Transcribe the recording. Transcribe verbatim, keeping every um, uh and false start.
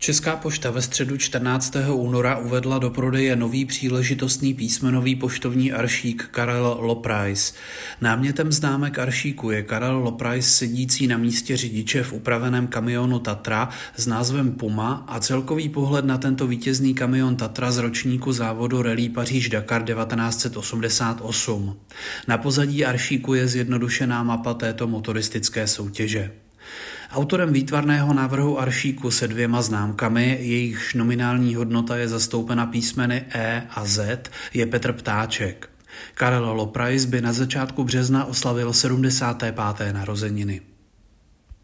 Česká pošta ve středu čtrnáctého února uvedla do prodeje nový příležitostný písmenový poštovní aršík Karel Loprais. Námětem známek aršíku je Karel Loprais sedící na místě řidiče v upraveném kamionu Tatra s názvem Puma a celkový pohled na tento vítězný kamion Tatra z ročníku závodu Rallye Paříž-Dakar devatenáct set osmdesát osm. Na pozadí aršíku je zjednodušená mapa této motoristické soutěže. Autorem výtvarného návrhu aršíku se dvěma známkami, jejichž nominální hodnota je zastoupena písmeny E a Z, je Petr Ptáček. Karel Loprais by na začátku března oslavil sedmdesáté páté narozeniny.